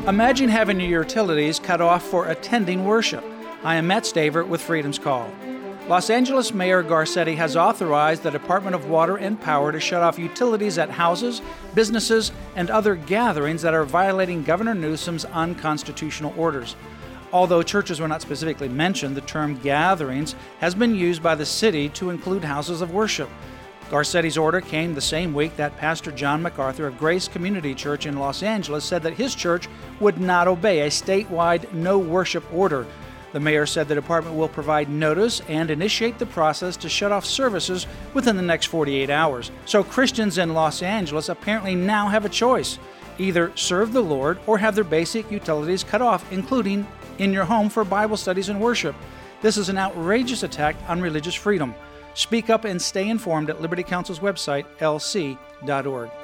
Imagine having your utilities cut off for attending worship. I am Matt Stavert with Freedom's Call. Los Angeles Mayor Garcetti has authorized the Department of Water and Power to shut off utilities at houses, businesses, and other gatherings that are violating Governor Newsom's unconstitutional orders. Although churches were not specifically mentioned, the term gatherings has been used by the city to include houses of worship. Garcetti's order came the same week that Pastor John MacArthur of Grace Community Church in Los Angeles said that his church would not obey a statewide no worship order. The mayor said the department will provide notice and initiate the process to shut off services within the next 48 hours. So Christians in Los Angeles apparently now have a choice: either serve the Lord or have their basic utilities cut off, including in your home for Bible studies and worship. This is an outrageous attack on religious freedom. Speak up and stay informed at Liberty Counsel's website, lc.org.